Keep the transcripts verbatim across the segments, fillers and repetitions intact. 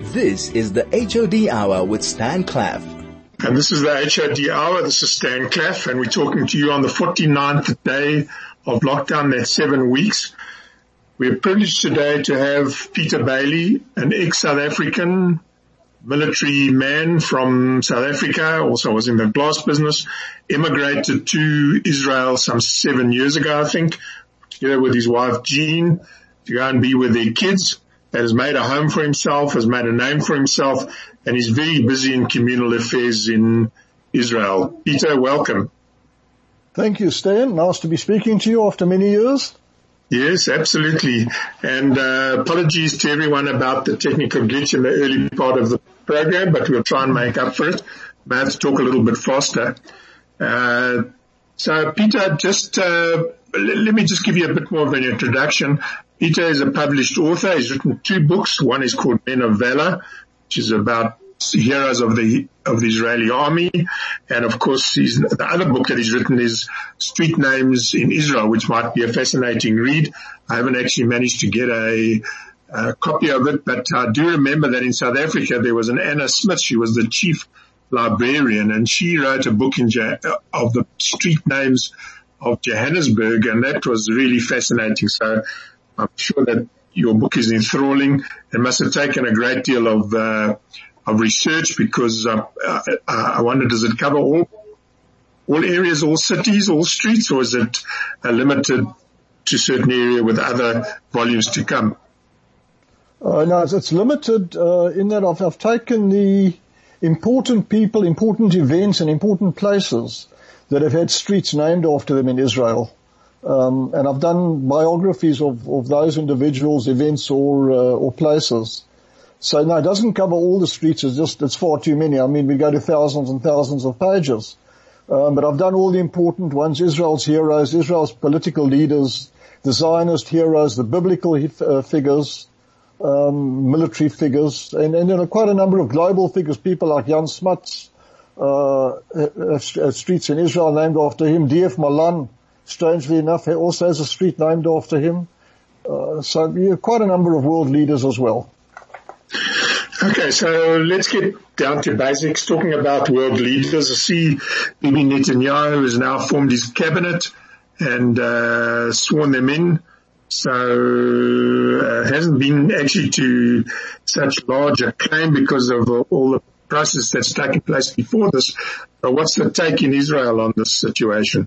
This is the H O D Hour with Stan Claff. And this is the H O D Hour. This is Stan Claff, and we're talking to you on the forty-ninth day of lockdown. That's seven weeks. We're privileged today to have Peter Bailey, an ex-South African military man from South Africa, also was in the glass business, immigrated to Israel some seven years ago, I think, together with his wife Jean, to go and be with their kids. That has made a home for himself, has made a name for himself, and is very busy in communal affairs in Israel. Peter, welcome. Thank you, Stan. Nice to be speaking to you after many years. Yes, absolutely. And uh, apologies to everyone about the technical glitch in the early part of the program, but we'll try and make up for it. I have to talk a little bit faster. Uh, so, Peter, just uh, let me just give you a bit more of an introduction. Peter is a published author. He's written two books. One is called Men of Valor, which is about heroes of the of the Israeli army. And of course, he's, the other book that he's written is Street Names in Israel, which might be a fascinating read. I haven't actually managed to get a, a copy of it, but I do remember that in South Africa there was an Anna Smith. She was the chief librarian, and she wrote a book in of the street names of Johannesburg, and that was really fascinating. So I'm sure that your book is enthralling. It must have taken a great deal of uh, of research, because uh, uh, I wonder, does it cover all all areas, all cities, all streets, or is it uh, limited to a certain area with other volumes to come? Uh, no, it's, it's limited uh, in that I've, I've taken the important people, important events, and important places that have had streets named after them in Israel. Um, and I've done biographies of, of those individuals, events, or uh, or places. So no, it doesn't cover all the streets. It's just, it's far too many. I mean, we go to thousands and thousands of pages. Um, but I've done all the important ones: Israel's heroes, Israel's political leaders, the Zionist heroes, the biblical uh, figures, um, military figures, and, and then quite a number of global figures, people like Jan Smuts, uh, uh, streets in Israel named after him. D F Malan, strangely enough, also has a street named after him. Uh, so yeah, quite a number of world leaders as well. Okay, so let's get down to basics. Talking about world leaders, I see Bibi Netanyahu has now formed his cabinet and uh, sworn them in. So uh, it hasn't been actually to such large acclaim because of all the process that's taken place before this. But what's the take in Israel on this situation?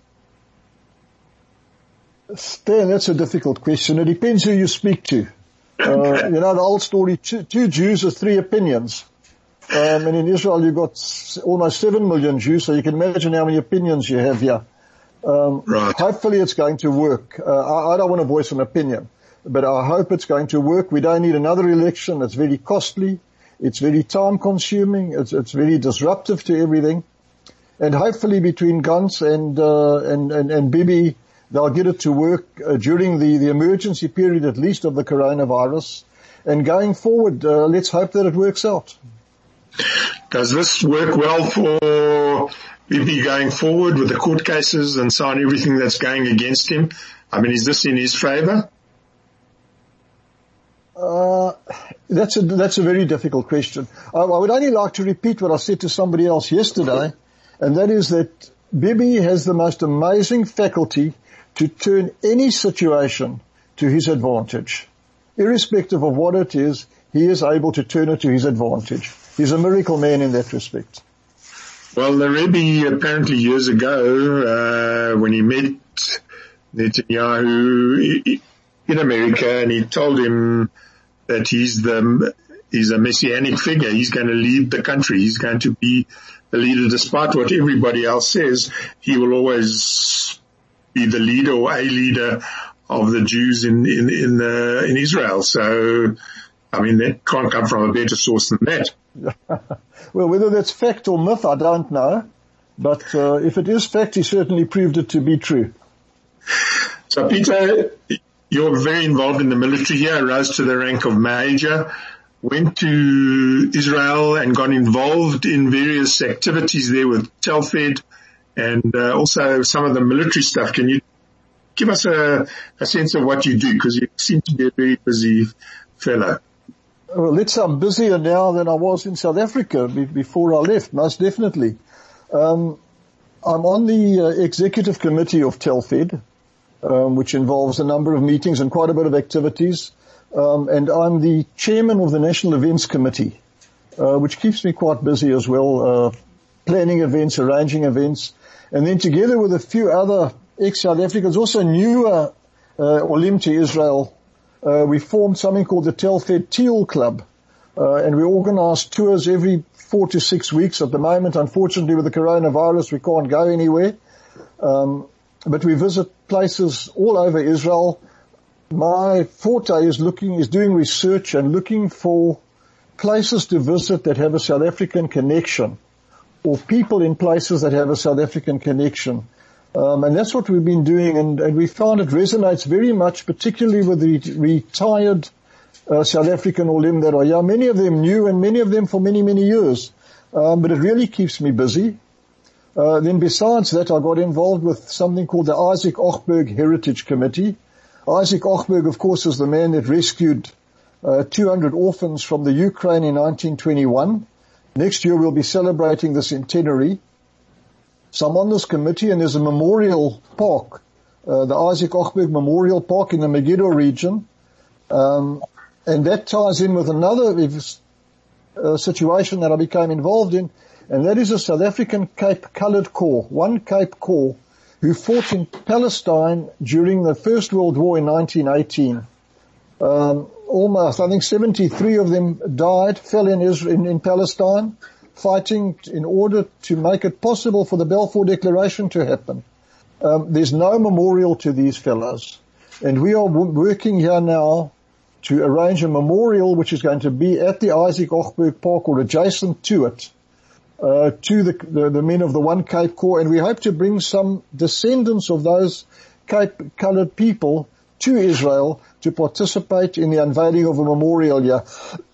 Stan, that's a difficult question. It depends who you speak to. Uh, you know, the old story, two, two Jews are three opinions. Um, and in Israel you've got almost seven million Jews, so you can imagine how many opinions you have here. Um, right. Hopefully it's going to work. Uh, I, I don't want to voice an opinion, but I hope it's going to work. We don't need another election. It's very costly. It's very time consuming. It's, it's very disruptive to everything. And hopefully between Gantz and, uh, and, and, and Bibi, they'll get it to work uh, during the, the emergency period, at least, of the coronavirus. And going forward, uh, let's hope that it works out. Does this work well for Bibi going forward with the court cases and so on, everything that's going against him? I mean, is this in his favor? Uh, that's a, that's a very difficult question. I, I would only like to repeat what I said to somebody else yesterday, and that is that Bibi has the most amazing faculty to turn any situation to his advantage. Irrespective of what it is, he is able to turn it to his advantage. He's a miracle man in that respect. Well, the Rebbe apparently years ago, uh, when he met Netanyahu in America, and he told him that he's the, he's a messianic figure. He's going to lead the country. He's going to be the leader despite what everybody else says. He will always be the leader or a leader of the Jews in, in, in, uh, in Israel. So, I mean, that can't come from a better source than that. Well, whether that's fact or myth, I don't know. But, uh, if it is fact, he certainly proved it to be true. So, Peter, you're very involved in the military here, rose to the rank of major, went to Israel and got involved in various activities there with Telfed, and uh, also some of the military stuff. Can you give us a, a sense of what you do? Because you seem to be a very busy fellow. Well, let's say I'm busier now than I was in South Africa be- before I left, most definitely. Um, I'm on the uh, executive committee of Telfed, um, which involves a number of meetings and quite a bit of activities. Um, and I'm the chairman of the National Events Committee, uh, which keeps me quite busy as well, uh, planning events, arranging events. And then together with a few other ex-South Africans, also newer uh, Olim to Israel, uh, we formed something called the Telfed Teal Club. Uh, and we organize tours every four to six weeks. At the moment, unfortunately, with the coronavirus, we can't go anywhere. Um, but we visit places all over Israel. My forte is looking, is doing research and looking for places to visit that have a South African connection, or people in places that have a South African connection. Um, and that's what we've been doing, and, and we found it resonates very much, particularly with the retired uh, South African Olim that are, yeah, many of them new and many of them for many, many years. Um, but it really keeps me busy. Uh, then besides that, I got involved with something called the Isaac Ochberg Heritage Committee. Isaac Ochberg, of course, is the man that rescued uh, two hundred orphans from the Ukraine in nineteen twenty-one. Next year we'll be celebrating the centenary. So I'm on this committee, and there's a memorial park, uh, the Isaac Ochberg Memorial Park in the Megiddo region. Um, and that ties in with another uh, situation that I became involved in, and that is a South African Cape Colored Corps, one Cape Corps, who fought in Palestine during the First World War in nineteen eighteen. Um, almost, I think seventy-three of them died, fell in Israel, in, in Palestine, fighting in order to make it possible for the Balfour Declaration to happen. Um, there's no memorial to these fellows, and we are w- working here now to arrange a memorial which is going to be at the Isaac Ochberg Park or adjacent to it, uh, to the, the, the men of the One Cape Corps, and we hope to bring some descendants of those Cape colored people to Israel to participate in the unveiling of a memorial here.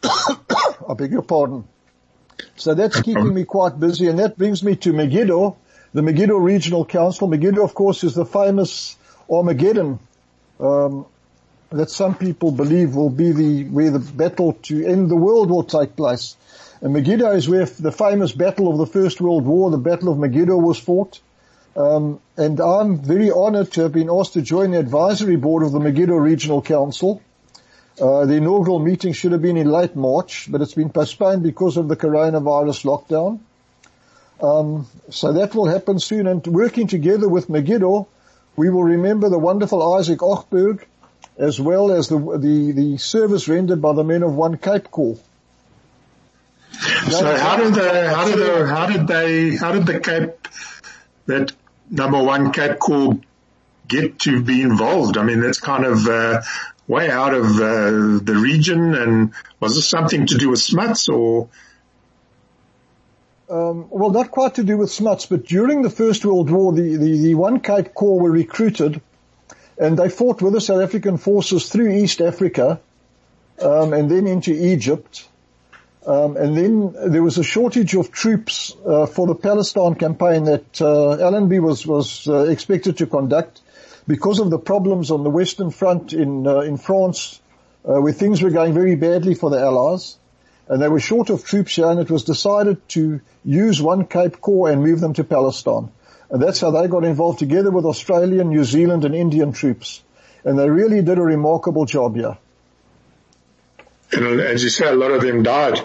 I beg your pardon. So that's keeping me quite busy, and that brings me to Megiddo, the Megiddo Regional Council. Megiddo, of course, is the famous Armageddon, um, that some people believe will be the, where the battle to end the world will take place. And Megiddo is where the famous battle of the First World War, the Battle of Megiddo, was fought. Um, and I'm very honored to have been asked to join the advisory board of the Megiddo Regional Council. Uh, the inaugural meeting should have been in late March, but it's been postponed because of the coronavirus lockdown. Um, so that will happen soon. And working together with Megiddo, we will remember the wonderful Isaac Ochberg, as well as the, the, the service rendered by the men of One Cape Corps. So how did the, how did the, how did they, how did the Cape, that number One Cape Corps get to be involved? I mean, that's kind of, uh, way out of, uh, the region, and was this something to do with Smuts or? Um, well, not quite to do with Smuts, but during the First World War, the, the, the One Cape Corps were recruited, and they fought with the South African forces through East Africa, um, and then into Egypt. Um, and then there was a shortage of troops uh, for the Palestine campaign that uh, Allenby was was uh, expected to conduct because of the problems on the Western Front in uh, in France, uh, where things were going very badly for the Allies, and they were short of troops here, and it was decided to use One Cape Corps and move them to Palestine. And that's how they got involved, together with Australian, New Zealand, and Indian troops. And they really did a remarkable job here. And as you say, a lot of them died.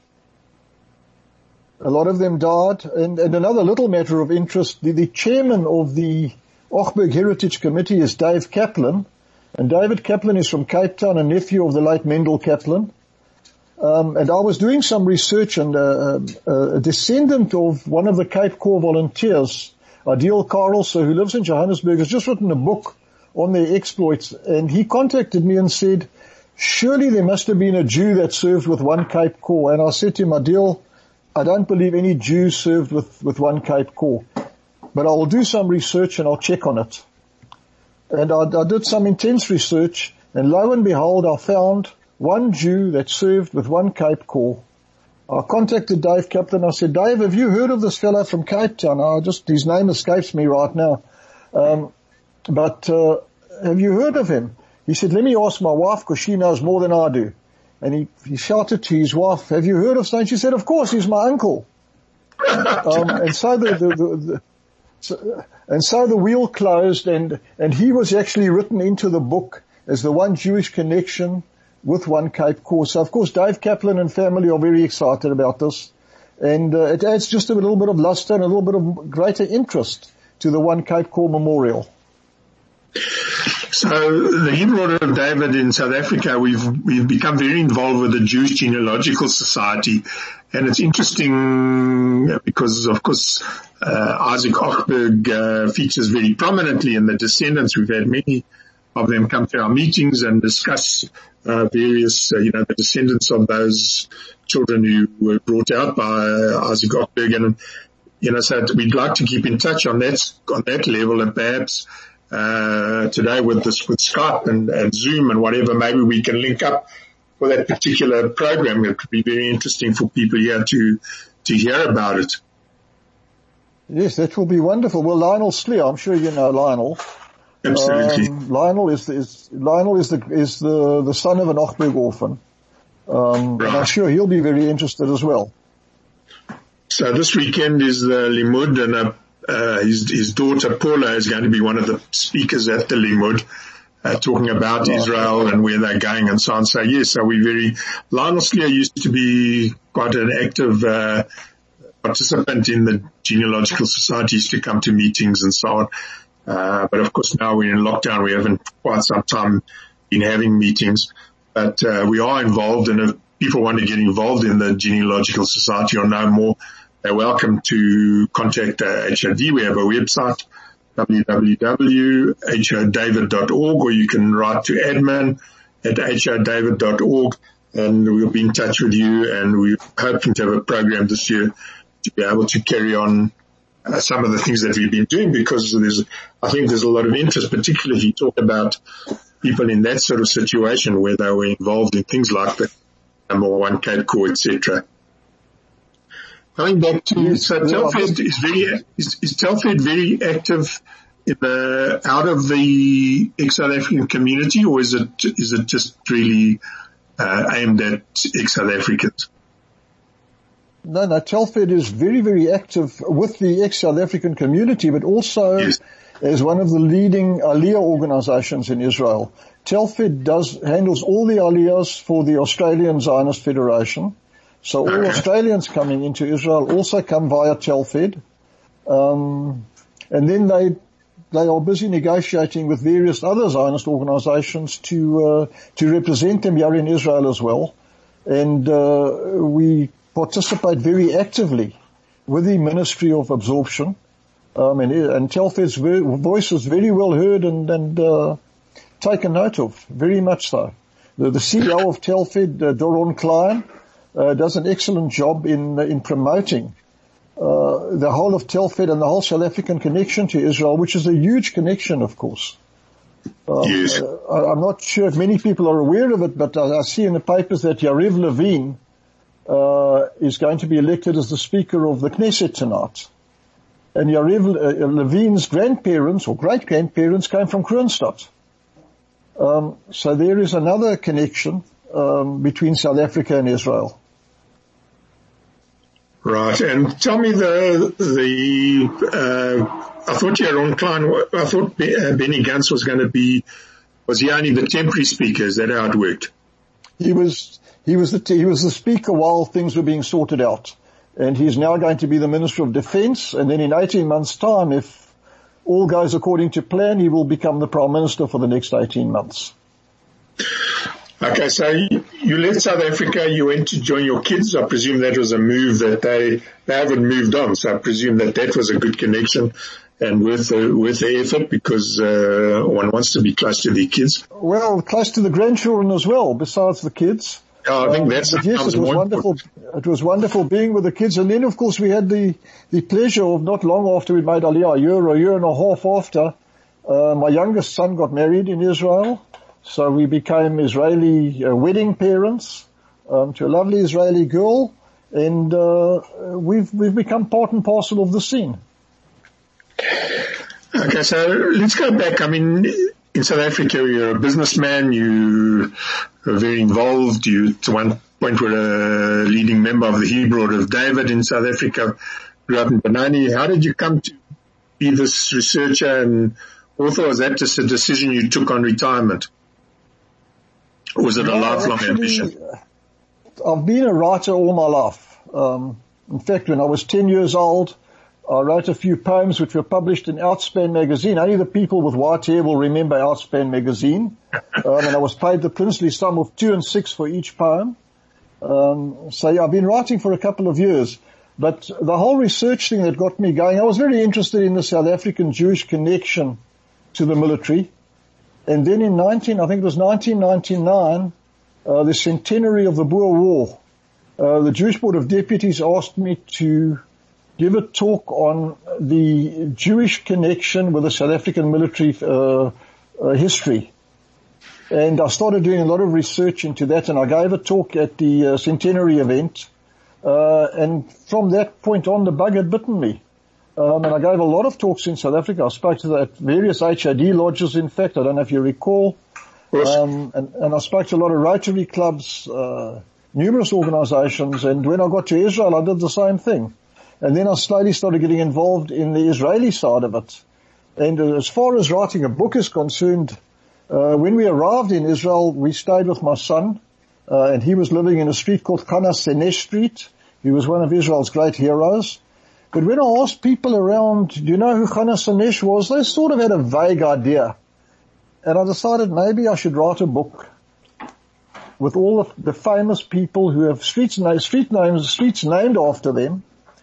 A lot of them died. And, and another little matter of interest, the, the chairman of the Ochberg Heritage Committee is Dave Kaplan. And David Kaplan is from Cape Town, a nephew of the late Mendel Kaplan. Um, and I was doing some research, and uh, uh, a descendant of one of the Cape Corps volunteers, Adil Karelse, who lives in Johannesburg, has just written a book on their exploits, and he contacted me and said, surely there must have been a Jew that served with One Cape Corps. And I said to him, Adil, I don't believe any Jew served with, with One Cape Corps, but I'll do some research and I'll check on it. And I, I did some intense research, and lo and behold, I found one Jew that served with One Cape Corps. I contacted Dave Kaplan. I said, Dave, have you heard of this fellow from Cape Town? I just, his name escapes me right now. Um, but, uh, have you heard of him? He said, let me ask my wife, because she knows more than I do. And he, he shouted to his wife, have you heard of Stone? She said, of course, he's my uncle. um, and so the, the, the, the so, and so the wheel closed, and, and he was actually written into the book as the one Jewish connection with One Cape Core. So of course Dave Kaplan and family are very excited about this. And uh, it adds just a little bit of luster and a little bit of greater interest to the One Cape Core Memorial. So the Hebrew Order of David in South Africa, we've we've become very involved with the Jewish Genealogical Society, and it's interesting because, of course, uh, Isaac Ochberg uh, features very prominently in the descendants. We've had many of them come to our meetings and discuss uh, various, uh, you know, the descendants of those children who were brought out by uh, Isaac Ochberg, and you know, so we'd like to keep in touch on that on that level, and perhaps. Uh, today with this, with Skype and, and Zoom and whatever, maybe we can link up for that particular program. It could be very interesting for people here to, to hear about it. Yes, that will be wonderful. Well, Lionel Slier, I'm sure you know Lionel. Absolutely. Um, Lionel is, is, Lionel is the, is the, the son of an Ochberg orphan. Um, right. and I'm sure he'll be very interested as well. So this weekend is the Limud, and a Uh, his, his daughter Paula is going to be one of the speakers at the Limud, uh, talking about oh, Israel and where they're going and so on. So yes, so we very, Lionel Slier used to be quite an active, uh, participant in the Genealogical Society, used to come to meetings and so on. Uh, but of course now we're in lockdown. We haven't quite some time been having meetings, but, uh, we are involved, and if people want to get involved in the Genealogical Society or know more, they're welcome to contact uh, H O D. We have a website, w w w dot h o david dot org, or you can write to admin at h o david dot org, and we'll be in touch with you. And we're hoping to have a program this year to be able to carry on uh, some of the things that we've been doing, because there's, I think there's a lot of interest, particularly if you talk about people in that sort of situation where they were involved in things like the number one Cape Core, et cetera. Coming back to, yes, so Telfed is very, is, is Telfed very active in the, out of the ex-South African community, or is it, is it just really, uh, aimed at ex-South Africans? No, no, Telfed is very, very active with the ex-South African community, but also yes. as one of the leading Aliyah organizations in Israel. Telfed does, handles all the Aliyahs for the Australian Zionist Federation. So all okay. Australians coming into Israel also come via Telfed. Um, and then they, they are busy negotiating with various other Zionist organizations to, uh, to represent them here in Israel as well. And, uh, we participate very actively with the Ministry of Absorption. Um, and, and Telfed's voice is very well heard and, and, uh, taken note of, very much so. The, the C E O of Telfed, uh, Doron Klein, Uh, does an excellent job in in promoting uh, the whole of Telfed and the whole South African connection to Israel, which is a huge connection, of course. Um, yes. uh, I, I'm not sure if many people are aware of it, but I, I see in the papers that Yariv Levin uh, is going to be elected as the Speaker of the Knesset tonight. And Yariv uh, Levin's grandparents or great-grandparents came from Kroonstad. Um, so there is another connection um, between South Africa and Israel. Right, and tell me the, the, uh, I thought Yaron Klein, I thought Benny Gantz was going to be, was he only the temporary speaker? Is that how it worked? He was, he was the, he was the speaker while things were being sorted out. And he's now going to be the Minister of Defense, and then in eighteen months' time, if all goes according to plan, he will become the Prime Minister for the next eighteen months. Okay, so you left South Africa, you went to join your kids. I presume that was a move that they, they haven't moved on. So I presume that that was a good connection and worth the, worth the effort, because, uh, one wants to be close to their kids. Well, close to the grandchildren as well, besides the kids. Oh, I think that's, um, yes, it was wonderful. Important. It was wonderful being with the kids. And then of course we had the, the pleasure of not long after we made Aliyah, a year, a year and a half after, uh, my youngest son got married in Israel. So we became Israeli uh, wedding parents um, to a lovely Israeli girl, and uh, we've we've become part and parcel of the scene. Okay, so let's go back. I mean, in South Africa, you're a businessman, you are very involved, you, to one point, were a leading member of the Hebrew Order of David in South Africa, grew up in Benoni. How did you come to be this researcher and author? Was that just a decision you took on retirement? Or was it a no, lifelong actually, ambition? I've been a writer all my life. Um, in fact, when I was ten years old, I wrote a few poems which were published in Outspan magazine. Only the people with white hair will remember Outspan magazine. um, and I was paid the princely sum of two and six for each poem. Um, so yeah, I've been writing for a couple of years. But the whole research thing that got me going, I was very interested in the South African Jewish connection to the military. And then in nineteen, I think it was nineteen ninety-nine, uh, the centenary of the Boer War, uh, the Jewish Board of Deputies asked me to give a talk on the Jewish connection with the South African military uh, uh, history. And I started doing a lot of research into that, and I gave a talk at the uh, centenary event. Uh, and from that point on, the bug had bitten me. Um, and I gave a lot of talks in South Africa. I spoke to the, at various H O D lodges, in fact. I don't know if you recall. Um, and, and I spoke to a lot of Rotary clubs, uh, numerous organizations. And when I got to Israel, I did the same thing. And then I slowly started getting involved in the Israeli side of it. And as far as writing a book is concerned, uh, when we arrived in Israel, we stayed with my son, uh, and he was living in a street called Chana Senesh Street. He was one of Israel's great heroes. But when I asked people around, do you know who Chana Senesh was? They sort of had a vague idea. And I decided maybe I should write a book with all of the famous people who have streets, street names, streets named after them,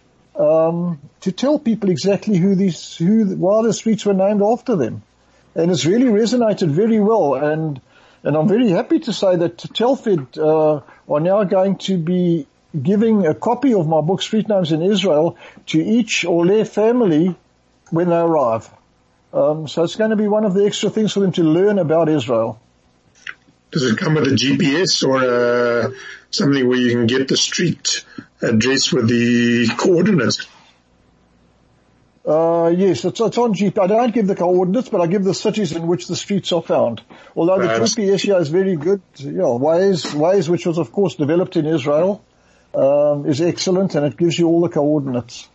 um, to tell people exactly who these, who, why the streets were named after them. And it's really resonated very well. And, and I'm very happy to say that Telfed, uh, are now going to be giving a copy of my book, Street Names in Israel, to each or their family when they arrive. Um, so it's going to be one of the extra things for them to learn about Israel. Does it come with a G P S or uh, something where you can get the street address with the coordinates? Uh, yes, it's, it's on G P S. I don't give the coordinates, but I give the cities in which the streets are found. Although the uh, G P S here is very good. Yeah, Waze, Waze, which was of course developed in Israel, um, is excellent, and it gives you all the coordinates.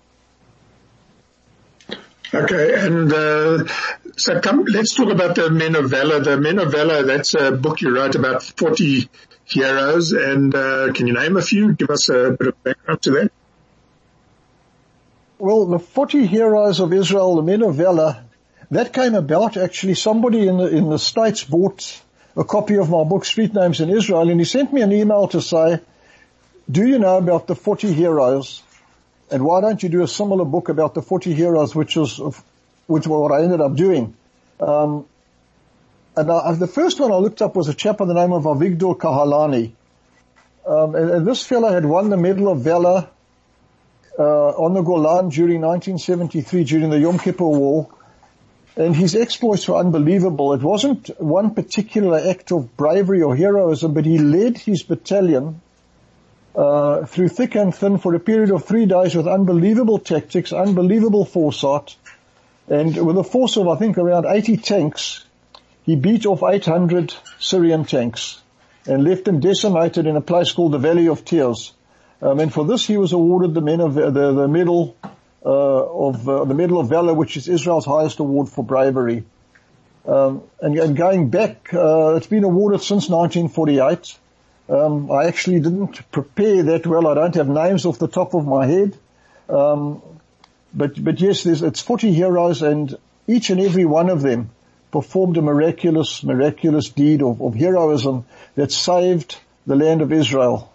Okay, and uh, so come, let's talk about the Men of Valor. The Men of Valor, that's a book you wrote about forty heroes, and uh, can you name a few? Give us a bit of background to that. Well, the forty heroes of Israel, the Men of Valor, that came about actually. Somebody in the, in the States bought a copy of my book, Street Names in Israel, and he sent me an email to say, do you know about the forty heroes? And why don't you do a similar book about the forty heroes, which was, which was what I ended up doing. Um, and I, the first one I looked up was a chap by the name of Avigdor Kahalani. Um, and, and this fellow had won the Medal of Valor Uh, on the Golan during nineteen seventy-three, during the Yom Kippur War, and his exploits were unbelievable. It wasn't one particular act of bravery or heroism, but he led his battalion uh, through thick and thin for a period of three days with unbelievable tactics, unbelievable foresight, and with a force of, I think, around eighty tanks, he beat off eight hundred Syrian tanks and left them decimated in a place called the Valley of Tears. Um, and for this, he was awarded the men of the, the medal uh, of uh, the Medal of Valor, which is Israel's highest award for bravery. Um, and, and going back, uh, it's been awarded since nineteen forty-eight. Um, I actually didn't prepare that well. I don't have names off the top of my head. Um, but but yes, there's, it's forty heroes, and each and every one of them performed a miraculous, miraculous deed of, of heroism that saved the land of Israel.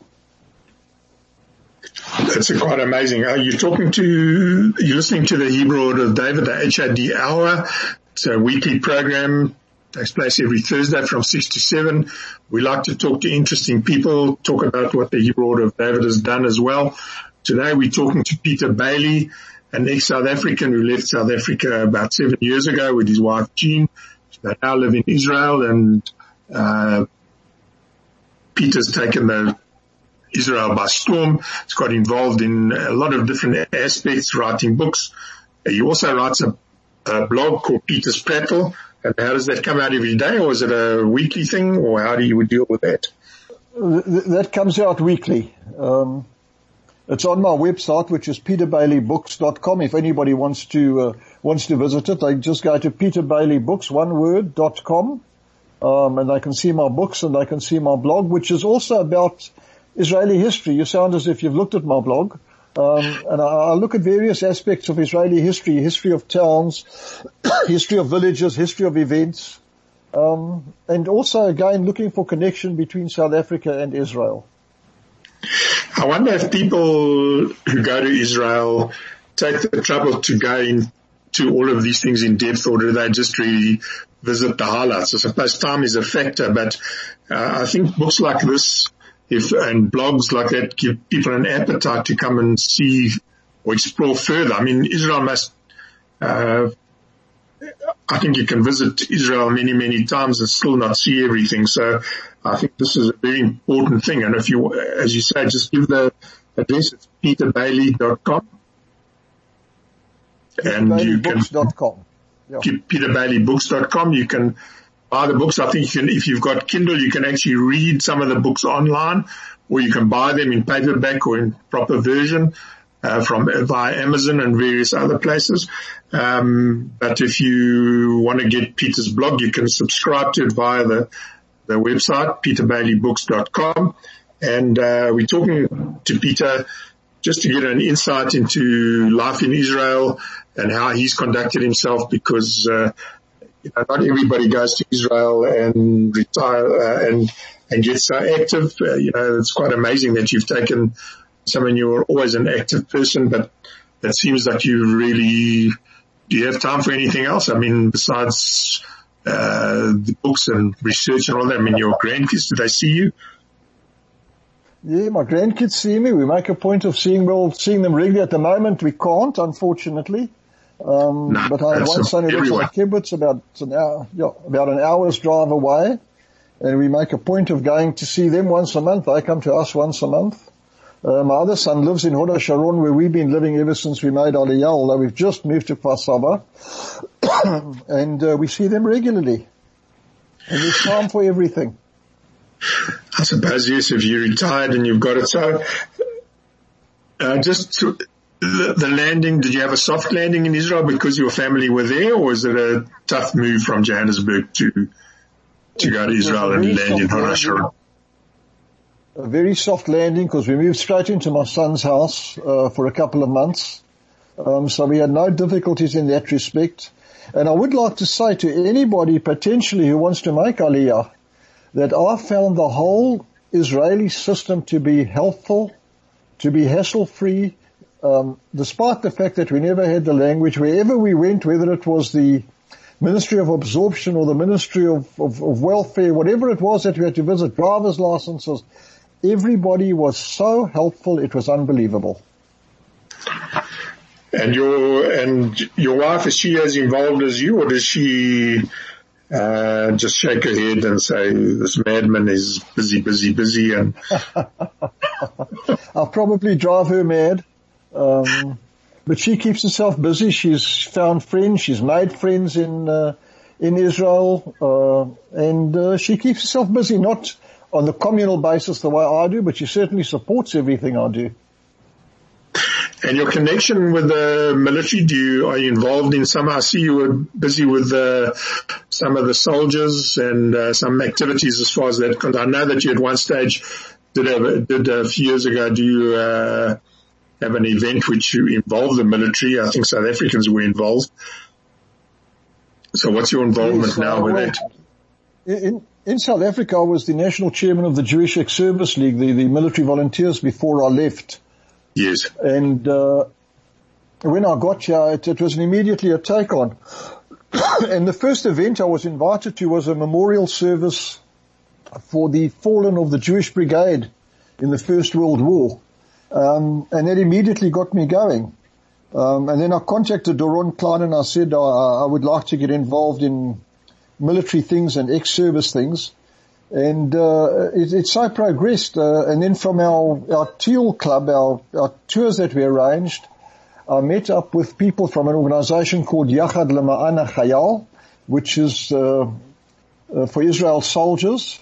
That's quite amazing. You're talking to, you're listening to the Hebrew Order of David, the H O D Hour. It's a weekly program, takes place every Thursday from six to seven. We like to talk to interesting people, talk about what the Hebrew Order of David has done as well. Today we're talking to Peter Bailey, an ex-South African who left South Africa about seven years ago with his wife Jean. They now live in Israel, and uh Peter's taken the Israel by storm. He's got involved in a lot of different aspects, writing books. He also writes a, a blog called Peter's Prattle, And how does that come out every day, or is it a weekly thing, or how do you deal with that? That comes out weekly. Um, it's on my website, which is peter bailey books dot com. If anybody wants to uh, wants to visit it, they just go to peter bailey books, one word, dot com, um, and they can see my books and they can see my blog, which is also about Israeli history. You sound as if you've looked at my blog. Um, and I, I look at various aspects of Israeli history, history of towns, history of villages, history of events, um, and also, again, looking for connection between South Africa and Israel. I wonder if people who go to Israel take the trouble to go into all of these things in depth, or do they just really visit the highlights? I suppose time is a factor, but uh, I think books like this If, and blogs like that give people an appetite to come and see or explore further. I mean, Israel must, uh, I think you can visit Israel many, many times and still not see everything. So I think this is a very important thing. And if you, as you say, just give the address. It's peter bailey dot com. And you can, yeah. peter bailey books dot com. You can buy the books. I think you can, if you've got Kindle, you can actually read some of the books online, or you can buy them in paperback or in proper version uh, from via Amazon and various other places. Um, but if you want to get Peter's blog, you can subscribe to it via the the website peter bailey books dot com. And uh, we're talking to Peter just to get an insight into life in Israel and how he's conducted himself, because uh, You know, not everybody goes to Israel and retire uh, and and get so active. Uh, you know, it's quite amazing that you've taken someone. You were always an active person, but it seems that you really. Do you have time for anything else? I mean, besides uh the books and research and all that. I mean, your grandkids, do they see you? Yeah, my grandkids see me. We make a point of seeing well, seeing them regularly. At the moment, we can't, unfortunately. Um, no, but I have one son who lives in Kibbutz, about an hour, yeah, about an hour's drive away, and we make a point of going to see them once a month. They come to us once a month. Uh, my other son lives in Hod HaSharon, where we've been living ever since we made Aliyah, although we've just moved to Kfar Saba, and uh, we see them regularly. And there's time for everything. I suppose, yes, if you're retired and you've got it. So, uh, just to, The, the landing, did you have a soft landing in Israel because your family were there, or is it a tough move from Johannesburg to to go to Israel and land in Hod HaSharon? A very soft landing, because we moved straight into my son's house uh, for a couple of months. Um, so we had no difficulties in that respect. And I would like to say to anybody potentially who wants to make Aliyah that I found the whole Israeli system to be helpful, to be hassle-free. Um, despite the fact that we never had the language, wherever we went, whether it was the Ministry of Absorption or the Ministry of, of, of Welfare, whatever it was that we had to visit, driver's licenses, everybody was so helpful, it was unbelievable. And your, and your wife, is she as involved as you, or does she, uh, just shake her head and say, this madman is busy, busy, busy, and I'll probably drive her mad. Um, but she keeps herself busy. She's found friends. She's made friends in, uh, in Israel, uh, and, uh, she keeps herself busy, not on the communal basis the way I do, but she certainly supports everything I do. And your connection with the military, do you, are you involved in some, I see you were busy with, uh, some of the soldiers and, uh, some activities as far as that, because I know that you at one stage did have, did a few years ago, do you, uh, have an event which you involved the military? I think South Africans were involved. So what's your involvement yes, now uh, with well, that? In, in South Africa, I was the national chairman of the Jewish Ex-Service League, the, the military volunteers, before I left. Yes. And uh, when I got here, it, it was immediately a take-on. And the first event I was invited to was a memorial service for the fallen of the Jewish Brigade in the First World War. Um, and that immediately got me going. Um, and then I contacted Doron Klein and I said I, I would like to get involved in military things and ex-service things. And, uh, it, it so progressed. Uh, and then from our, our Teal Club, our, our tours that we arranged, I met up with people from an organization called Yachad Lema'an HaChayal, which is uh, uh, for Israel soldiers.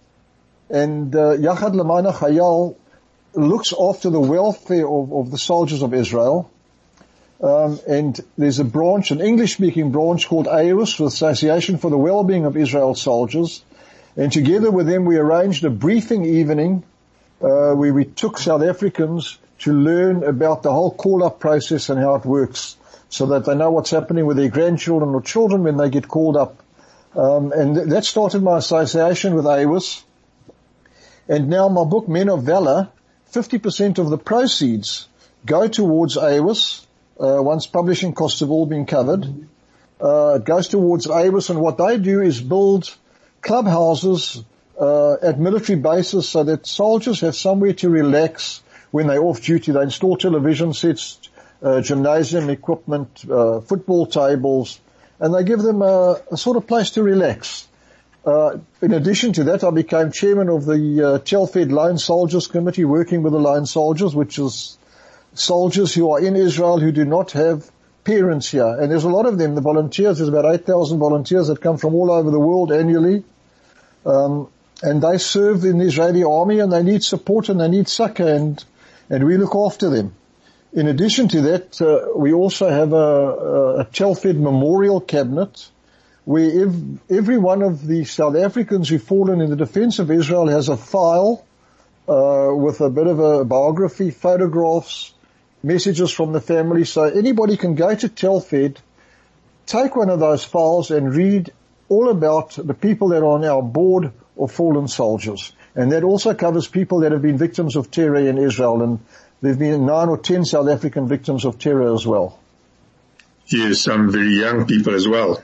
And uh, Yachad L'Maen HaChayal looks after the welfare of, of the soldiers of Israel. Um, and there's a branch, an English-speaking branch called A U S, the Association for the Wellbeing of Israel Soldiers. And together with them, we arranged a briefing evening uh, where we took South Africans to learn about the whole call-up process and how it works, so that they know what's happening with their grandchildren or children when they get called up. Um, and th- that started my association with A U S. And now my book, Men of Valor, fifty percent of the proceeds go towards A U S. Uh, once publishing costs have all been covered, uh, it goes towards A U S, and what they do is build clubhouses, uh, at military bases so that soldiers have somewhere to relax when they're off duty. They install television sets, uh, gymnasium equipment, uh, football tables, and they give them a, a sort of place to relax. Uh, in addition to that, I became chairman of the, uh, Telfed Lone Soldiers Committee, working with the Lone Soldiers, which is soldiers who are in Israel who do not have parents here. And there's a lot of them, the volunteers. There's about eight thousand volunteers that come from all over the world annually. Um, and they serve in the Israeli army, and they need support and they need succor, and, and we look after them. In addition to that, uh, we also have a, a Telfed Memorial Cabinet, where ev- every one of the South Africans who've fallen in the defense of Israel has a file uh, with a bit of a biography, photographs, messages from the family. So anybody can go to Telfed, take one of those files and read all about the people that are on our board of fallen soldiers. And that also covers people that have been victims of terror in Israel. And there have been nine or ten South African victims of terror as well. Yes, some very young people as well.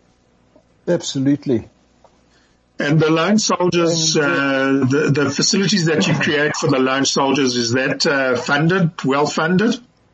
Absolutely. And the Lone Soldiers, and, uh, uh, the, the facilities that you create for the Lone Soldiers, is that uh, funded, well funded?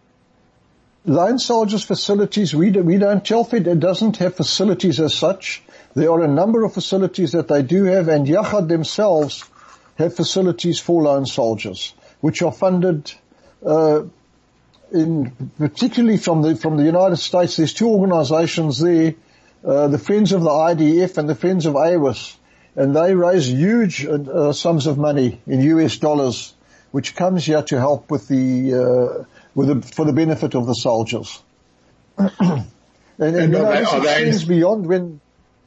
Lone Soldiers facilities, we, do, we don't, Telfed it doesn't have facilities as such. There are a number of facilities that they do have, and Yachad themselves have facilities for Lone Soldiers, which are funded, uh, in, particularly from the, from the United States. There's two organizations there, uh, the Friends of the I D F and the Friends of A U S, and they raise huge uh, sums of money in U S dollars, which comes here to help with the, uh, with the, for the benefit of the soldiers. and, and, and you know, they, this extends they... beyond when,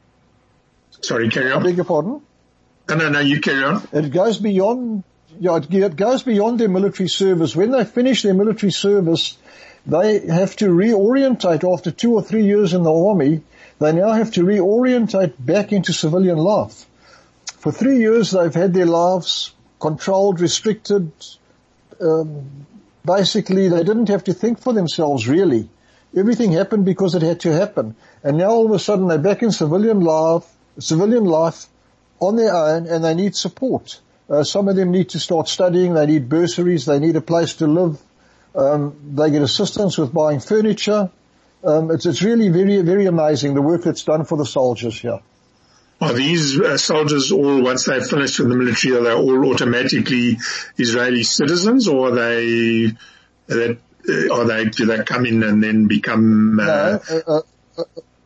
Sorry, carry on. I beg your pardon? No, no, no, you carry on. It goes beyond, yeah, it, it goes beyond their military service. When they finish their military service, they have to reorientate after two or three years in the army. They now have to reorientate back into civilian life. For three years, they've had their lives controlled, restricted. Um, basically, they didn't have to think for themselves, really. Everything happened because it had to happen. And now all of a sudden, they're back in civilian life, civilian life on their own, and they need support. Uh, some of them need to start studying. They need bursaries. They need a place to live. Um, they get assistance with buying furniture. Um, it's, it's really very, very amazing, the work that's done for the soldiers here. Are these uh, soldiers all, once they've finished with the military, are they all automatically Israeli citizens, or are they, are they, are they do they come in and then become? Uh, no, uh, uh,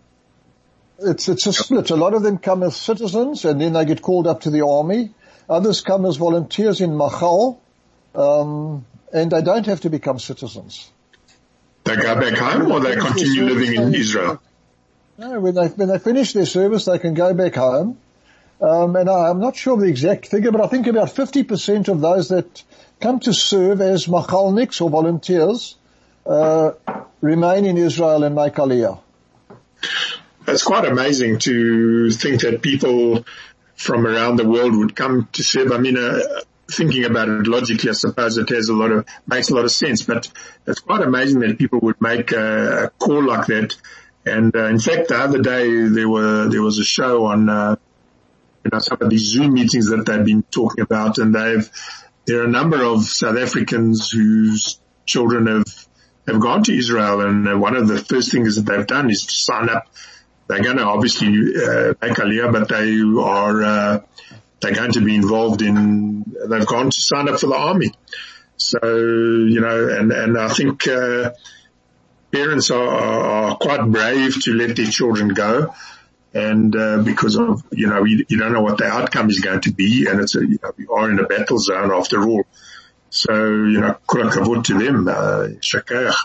it's it's a split. A lot of them come as citizens, and then they get called up to the army. Others come as volunteers in Machal, um, and they don't have to become citizens. They go back home, or they continue living in Israel? No, when they, when they finish their service, they can go back home. Um, and I, I'm not sure of the exact figure, but I think about fifty percent of those that come to serve as machalniks or volunteers, uh, remain in Israel and make aliyah. It's quite amazing to think that people from around the world would come to serve. I mean, uh, thinking about it logically, I suppose it has a lot of, makes a lot of sense, but it's quite amazing that people would make a, a call like that. And, uh, in fact, the other day there were, there was a show on, uh, you know, some of these Zoom meetings that they've been talking about, and they've, there are a number of South Africans whose children have, have gone to Israel, and uh, one of the first things that they've done is to sign up. They're going to obviously, uh, make aliyah, but they are, uh, they're going to be involved in, they've gone to sign up for the army. So, you know, and, and I think, uh, parents are, are quite brave to let their children go. And, uh, because of, you know, you, you don't know what the outcome is going to be, and it's a, you know, we are in a battle zone after all. So, you know, kula kavod to them, uh, shakayach.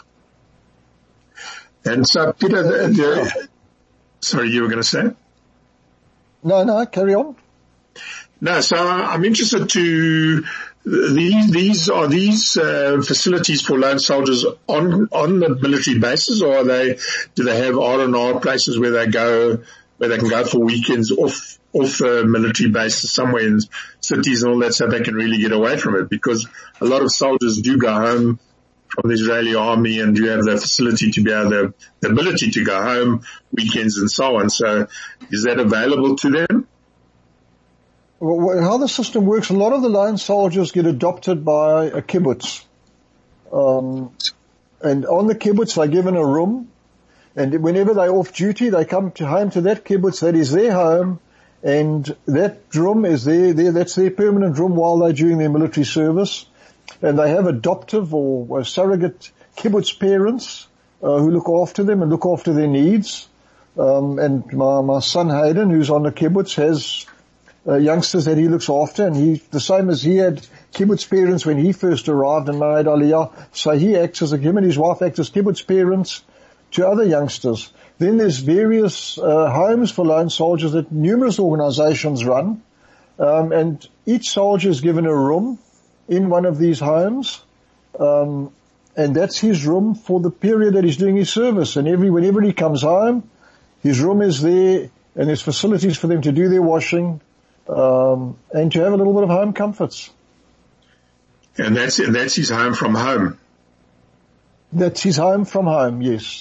And so, Peter, the, the, sorry, you were going to say? No, no, carry on. No, so I'm interested to, these, these, are these, uh, facilities for lone soldiers on, on the military bases, or are they, do they have R and R places where they go, where they can go for weekends off, off the military bases somewhere in cities and all that, so they can really get away from it? Because a lot of soldiers do go home from the Israeli army, and you have the facility to be able to, the ability to go home weekends and so on. So is that available to them? Well, how the system works, a lot of the lone soldiers get adopted by a kibbutz. Um, and on the kibbutz they're given a room, and whenever they're off duty they come to home to that kibbutz. That is their home, and that room is their, their that's their permanent room while they're doing their military service. And they have adoptive or, or surrogate kibbutz parents uh, who look after them and look after their needs. Um, and my, my son Hayden, who's on the kibbutz, has uh, youngsters that he looks after, and he, the same as he had kibbutz parents when he first arrived and married Aliyah, so he acts as a, him and his wife act as kibbutz parents to other youngsters. Then there's various uh, homes for lone soldiers that numerous organizations run, um, and each soldier is given a room in one of these homes, um, and that's his room for the period that he's doing his service. And every, whenever he comes home, his room is there, and there's facilities for them to do their washing, um, and to have a little bit of home comforts. And that's, and that's his home from home. That's his home from home, yes.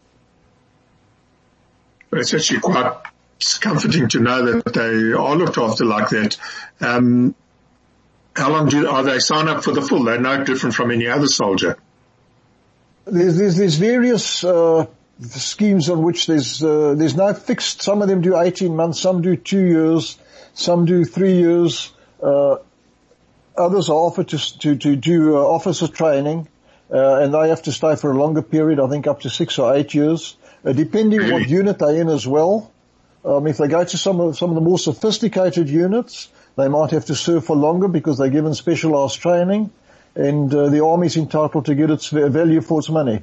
It's actually quite comforting to know that they are looked after like that. Um, how long do are they sign up for the full? They're no different from any other soldier. There's, there's, there's various uh, schemes on which there's uh, there's no fixed. Some of them do eighteen months, some do two years, some do three years. Uh, others are offered to to, to do uh, officer training, uh, and they have to stay for a longer period. I think up to six or eight years. Uh, depending really? what unit they're in as well. Um, if they go to some of, some of the more sophisticated units, they might have to serve for longer because they're given specialized training, and uh, the army's entitled to get its value for its money.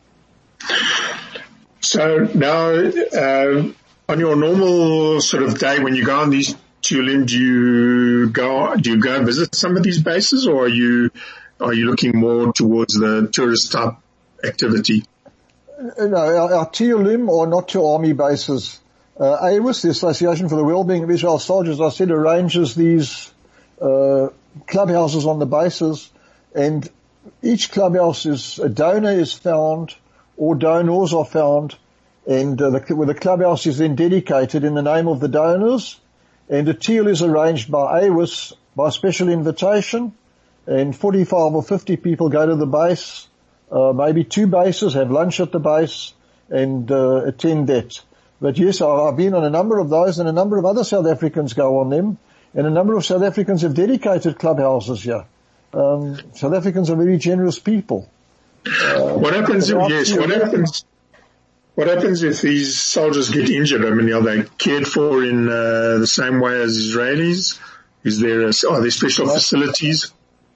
So now, uh, on your normal sort of day when you go on these Tulim, do you go, do you go and visit some of these bases, or are you, are you looking more towards the tourist type activity? No, our, our Tulim are not to army bases. Uh, A W I S, the Association for the Wellbeing of Israel Soldiers, I said, arranges these uh, clubhouses on the bases, and each clubhouse is, a donor is found, or donors are found, and uh, the, well, the clubhouse is then dedicated in the name of the donors, and a teal is arranged by A W I S by special invitation, and forty-five or fifty people go to the base. Uh, maybe two bases, have lunch at the base, and uh, attend that. But yes, I've been on a number of those, and a number of other South Africans go on them, and a number of South Africans have dedicated clubhouses here. Um, South Africans are very generous people. Uh, what happens if, yes, what happens, what happens if these soldiers get injured? I mean, are they cared for in uh, the same way as Israelis? Is there, a, are there special facilities?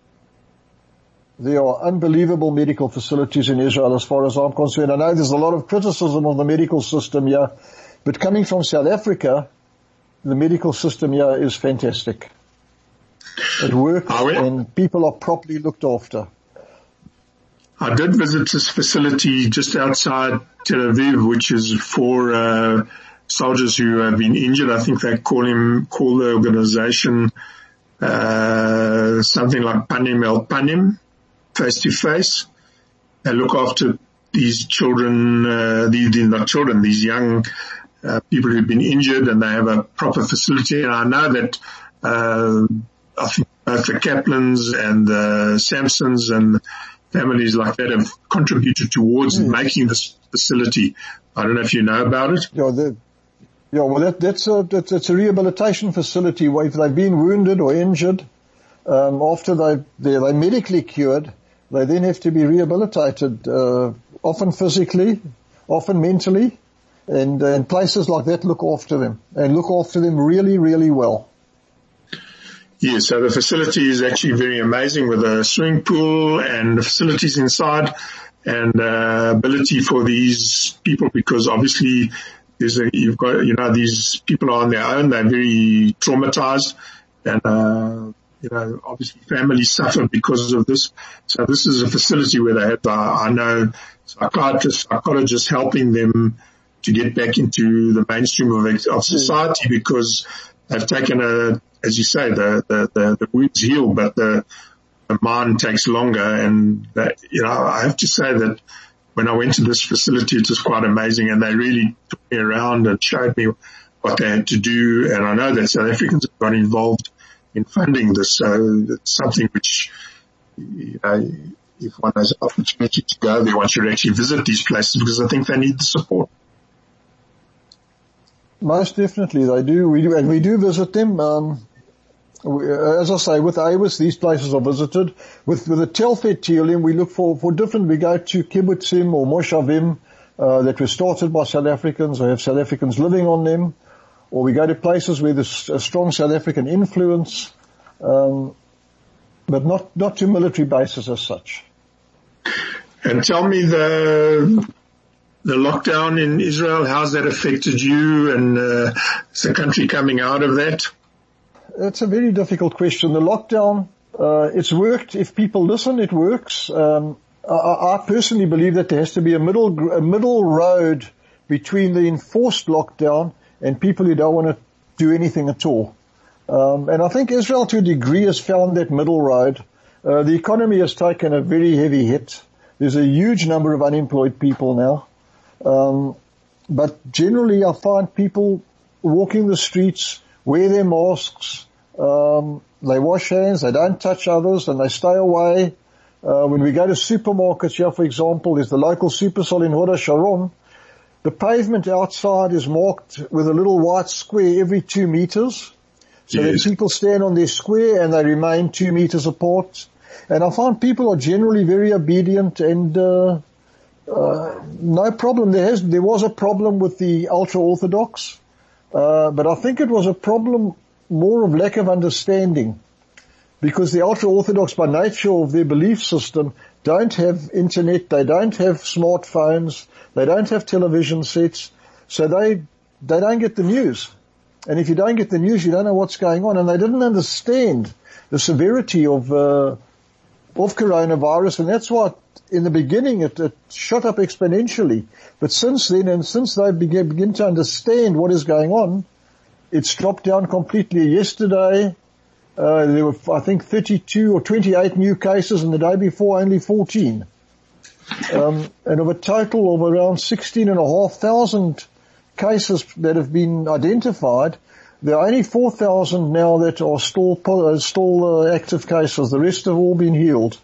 There are unbelievable medical facilities in Israel as far as I'm concerned. I know there's a lot of criticism of the medical system here, but coming from South Africa, the medical system here is fantastic. It works and people are properly looked after. I did visit this facility just outside Tel Aviv, which is for uh, soldiers who have been injured. I think they call him, call the organization uh, something like Panim El Panim. Face to face. They look after these children, uh, these, not children, these young, uh, people who've been injured, and they have a proper facility. And I know that, uh, I think both the Kaplans and the Samsons and families like that have contributed towards mm. making this facility. I don't know if you know about it. Yeah, the, yeah well that, that's a, that's, it's a rehabilitation facility where if they've been wounded or injured, um, after they, they're, they're medically cured, they then have to be rehabilitated, uh, often physically, often mentally, And, and places like that look after them and look after them really, really well. Yes, so the facility is actually very amazing with a swimming pool and the facilities inside and uh, ability for these people, because obviously there's a, you've got, you know, these people are on their own. They're very traumatized and, uh, you know, obviously families suffer because of this. So this is a facility where they have, uh, I know, psychiatrists, psychologists helping them to get back into the mainstream of, of society, because they've taken a, as you say, the, the, the, the wounds heal, but the, the mind takes longer. And that, you know, I have to say that when I went to this facility, it was quite amazing, and they really took me around and showed me what they had to do. And I know that South Africans have got involved in funding this, so it's something which, you know, if one has an opportunity to go there, one should actually visit these places, because I think they need the support. Most definitely they do. We do, and we do visit them. Um, we, as I say, with AWIS, these places are visited. With, with the Telfed Teolim, we look for, for different, we go to kibbutzim or moshavim, uh, that were started by South Africans or have South Africans living on them. Or we go to places where there's a strong South African influence, um, but not, not to military bases as such. And tell me the, the lockdown in Israel, how's that affected you, and uh, is the country coming out of that? It's a very difficult question. The lockdown, uh, it's worked. If people listen, it works. Um, I, I personally believe that there has to be a middle, a middle road between the enforced lockdown and people who don't want to do anything at all. Um, and I think Israel to a degree has found that middle road. Uh, the economy has taken a very heavy hit. There's a huge number of unemployed people now. Um, but generally I find people walking the streets, wear their masks, um, they wash hands, they don't touch others, and they stay away. Uh, when we go to supermarkets here, for example, there's the local Supersol in Hod HaSharon. The pavement outside is marked with a little white square every two meters. So yes. That people stand on their square and they remain two meters apart. And I find people are generally very obedient and, uh, uh, no problem. There has, there was a problem with the ultra-Orthodox, uh, but I think it was a problem more of lack of understanding, because the ultra-Orthodox, by nature of their belief system, don't have internet, they don't have smartphones, they don't have television sets, so they, they don't get the news. And if you don't get the news, you don't know what's going on. And they didn't understand the severity of, uh, of coronavirus, and that's why in the beginning it, it shot up exponentially. But since then, and since they begin, begin to understand what is going on, it's dropped down completely. Yesterday, uh, there were, I think, thirty-two or twenty-eight new cases, and the day before only fourteen. Um, and of a total of around sixteen and a half thousand cases that have been identified, there are only four thousand now that are still, uh, still uh, active cases. The rest have all been healed.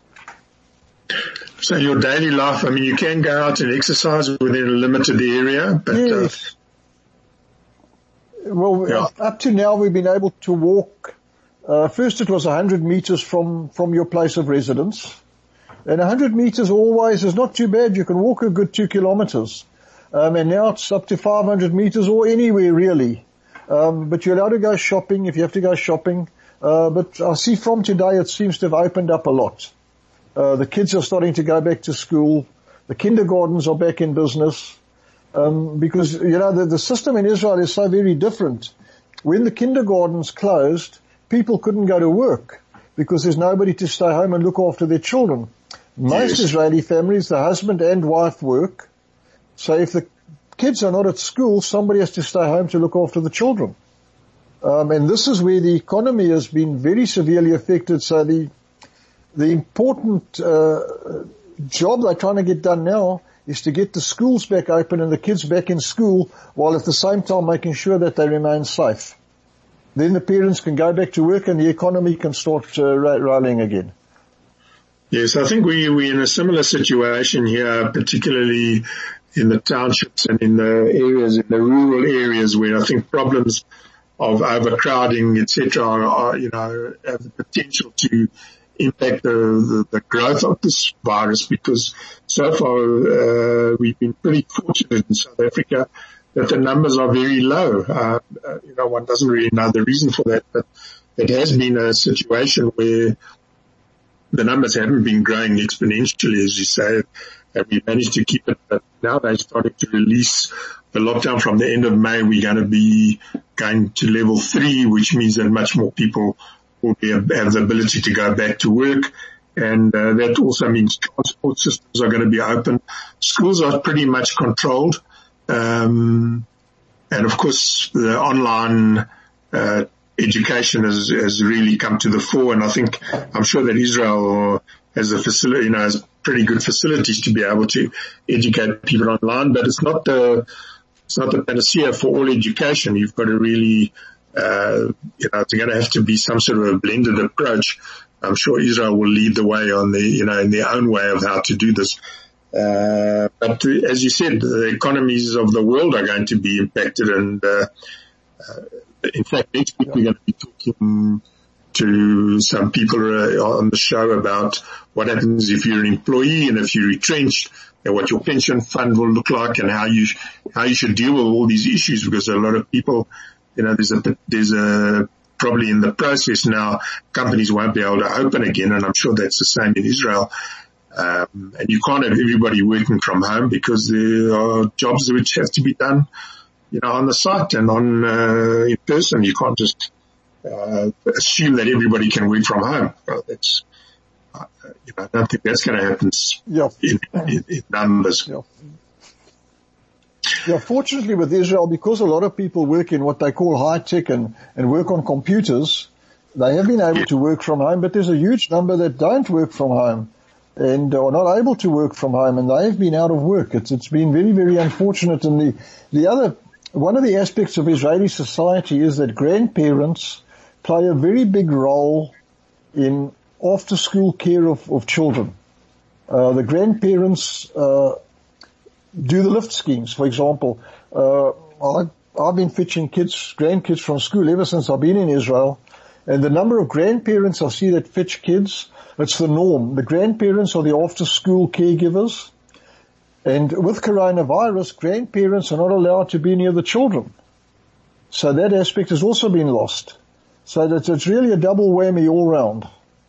So your daily life, I mean, you can go out and exercise within a limited area, but... Yes. Uh, well, yeah. Up to now we've been able to walk, uh, first it was one hundred meters from, from your place of residence. And one hundred meters always is not too bad. You can walk a good two kilometers. Um, and now it's up to five hundred meters or anywhere really. Um, but you're allowed to go shopping if you have to go shopping. Uh, but I see from today it seems to have opened up a lot. Uh, the kids are starting to go back to school. The kindergartens are back in business. Um, because, you know, the, the system in Israel is so very different. When the kindergartens closed, people couldn't go to work because there's nobody to stay home and look after their children. Most yes. Israeli families, the husband and wife work. So if the kids are not at school, somebody has to stay home to look after the children. Um, and this is where the economy has been very severely affected. So the the important uh, job they're trying to get done now is to get the schools back open and the kids back in school, while at the same time making sure that they remain safe. Then the parents can go back to work and the economy can start uh, rolling again. Yes, I think we, we're in a similar situation here, particularly in the townships and in the areas, in the rural areas, where I think problems of overcrowding, et cetera, are, are, you know, have the potential to impact the, the, the growth of this virus, because so far uh, we've been pretty fortunate in South Africa that the numbers are very low. Uh, uh, you know, one doesn't really know the reason for that, but it has been a situation where the numbers haven't been growing exponentially, as you say, and we managed to keep it. But now they're starting to release the lockdown. From the end of May, we're going to be going to level three, which means that much more people will be, have the ability to go back to work. And uh, that also means transport systems are going to be open. Schools are pretty much controlled. Um, and of course, the online uh, education has, has really come to the fore. And I think, I'm sure that Israel has a facility, you know, has pretty good facilities to be able to educate people online. But it's not the, it's not the panacea for all education. You've got to really, uh, you know, it's going to have to be some sort of a blended approach. I'm sure Israel will lead the way on the, you know, in their own way of how to do this. Uh, but as you said, the economies of the world are going to be impacted, and uh, uh, in fact, next week we're going to be talking to some people uh, on the show about what happens if you're an employee and if you're retrenched, and what your pension fund will look like, and how you how you should deal with all these issues, because a lot of people, you know, there's a there's a probably in the process now, companies won't be able to open again, and I'm sure that's the same in Israel. Um, and you can't have everybody working from home, because there are jobs which have to be done, you know, on the site and on, uh, in person. You can't just, uh, assume that everybody can work from home. Well, that's, uh, you know, I don't think that's going to happen yeah. in, in, in numbers. Yeah. Yeah, fortunately with Israel, because a lot of people work in what they call high tech and, and work on computers, they have been able to work from home, but there's a huge number that don't work from home and are not able to work from home, and they've been out of work. It's, it's been very, very unfortunate. And the, the other, one of the aspects of Israeli society is that grandparents play a very big role in after school care of, of children. Uh, the grandparents, uh, do the lift schemes, for example. Uh, I've, I've been fetching kids, grandkids from school ever since I've been in Israel, and the number of grandparents I see that fetch kids, it's the norm. The grandparents are the after-school caregivers, and with coronavirus, grandparents are not allowed to be near the children. So that aspect has also been lost. So that it's really a double whammy all round.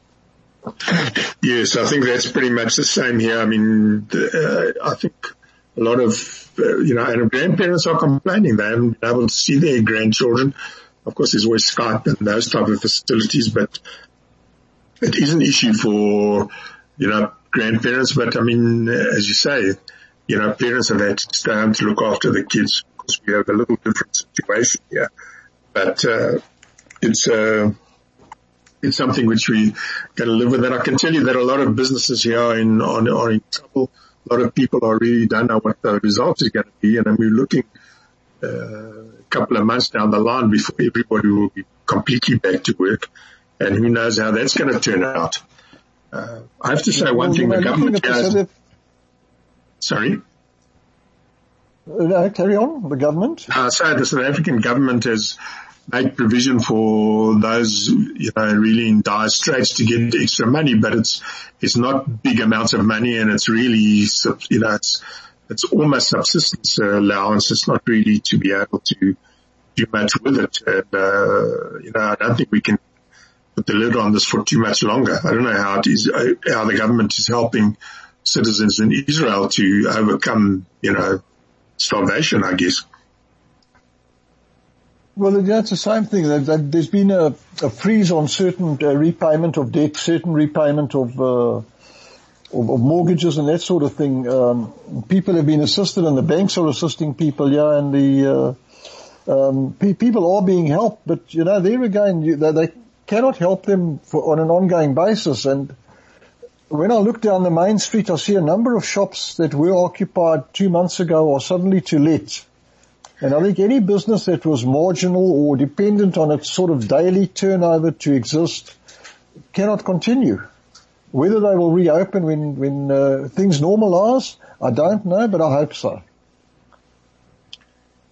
Yes, I think that's pretty much the same here. I mean, uh, I think a lot of, uh, you know, and grandparents are complaining. They haven't been able to see their grandchildren. Of course, there's always Skype and those type of facilities, but it is an issue for, you know, grandparents. But I mean, as you say, you know, parents have had to stay home to look after the kids. Of course, we have a little different situation here, but, uh, it's, uh, it's something which we got to live with. And I can tell you that a lot of businesses here are in, are, are in trouble. A lot of people are really don't know what the result is going to be, and then we're looking uh, a couple of months down the line before everybody will be completely back to work, and who knows how that's going to turn out. Uh, I have to say one thing: the government has. Sorry. Uh, carry on. The government. Uh, so the South African government has made provision for those, you know, really in dire straits to get extra money, but it's, it's not big amounts of money, and it's really, you know, it's, it's almost subsistence allowance. It's not really to be able to do much with it. And, uh, you know, I don't think we can put the lid on this for too much longer. I don't know how it is, how the government is helping citizens in Israel to overcome, you know, starvation, I guess. Well, that's the same thing. There's been a, a freeze on certain uh, repayment of debt, certain repayment of, uh, of, of mortgages and that sort of thing. Um, people have been assisted, and the banks are assisting people, yeah, and the uh, um, pe- people are being helped. But you know, there again, you, they, they cannot help them for, on an ongoing basis. And when I look down the main street, I see a number of shops that were occupied two months ago are suddenly to let. And I think any business that was marginal or dependent on its sort of daily turnover to exist cannot continue. Whether they will reopen when, when uh, things normalize, I don't know, but I hope so.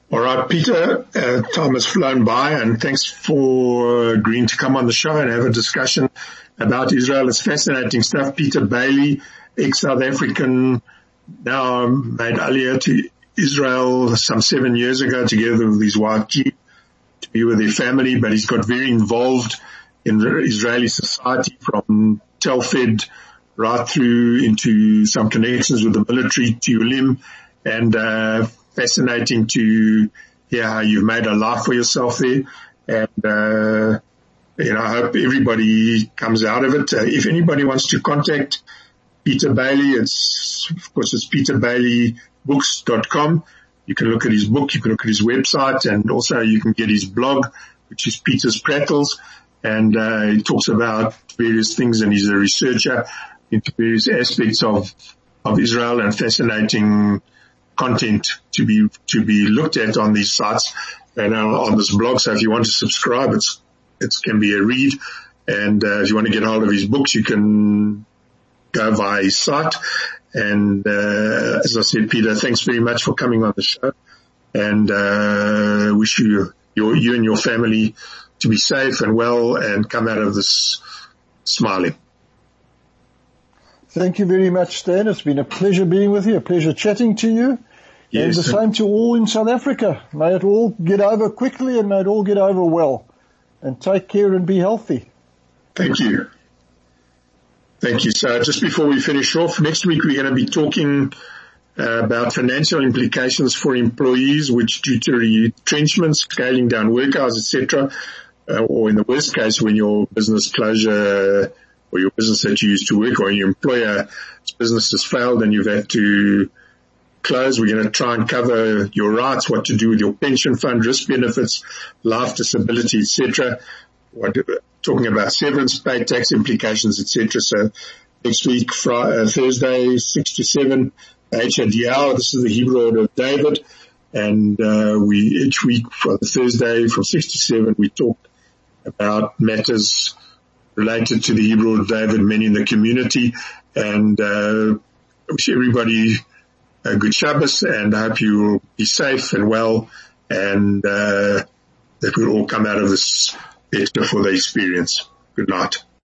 All right, Peter, uh, time has flown by, and thanks for agreeing to come on the show and have a discussion about Israel. It's fascinating stuff. Peter Bailey, ex-South African, now made Aliyah to Israel some seven years ago together with his wife Jean to be with their family, but he's got very involved in Israeli society from Telfed right through into some connections with the military to Ulim, and uh fascinating to hear how you've made a life for yourself there. And, uh, you know, I hope everybody comes out of it. Uh, if anybody wants to contact Peter Bailey, it's, of course, it's peter bailey books dot com. You can look at his book, you can look at his website, and also you can get his blog, which is Peter's Prattles. And, uh, he talks about various things, and he's a researcher into various aspects of, of Israel, and fascinating content to be to be looked at on these sites and on this blog. So if you want to subscribe, it's it can be a read. And uh, if you want to get hold of his books, you can go via his site. And uh, as I said, Peter, thanks very much for coming on the show, and uh, wish you your you and your family to be safe and well and come out of this smiling. Thank you very much, Stan. It's been a pleasure being with you, a pleasure chatting to you. Yes, and the same to all in South Africa. May it all get over quickly, and may it all get over well. And take care and be healthy. Thank you. Thank you. So just before we finish off, next week we're going to be talking uh, about financial implications for employees, which due to retrenchment, scaling down work hours, et cetera, uh, or in the worst case, when your business closure or your business that you used to work, or your employer's business has failed and you've had to close. We're going to try and cover your rights, what to do with your pension fund, risk benefits, life, disability, et cetera. Talking about severance pay, tax implications, et cetera. So next week, Friday, uh, Thursday, six to seven, H O D hour. This is the Hebrew Order of David. And uh, we each week for the Thursday from six to seven, we talk about matters related to the Hebrew Order of David, many in the community. And uh, I wish everybody a good Shabbos, and I hope you will be safe and well, and uh, that we'll all come out of this better for the experience. Good night.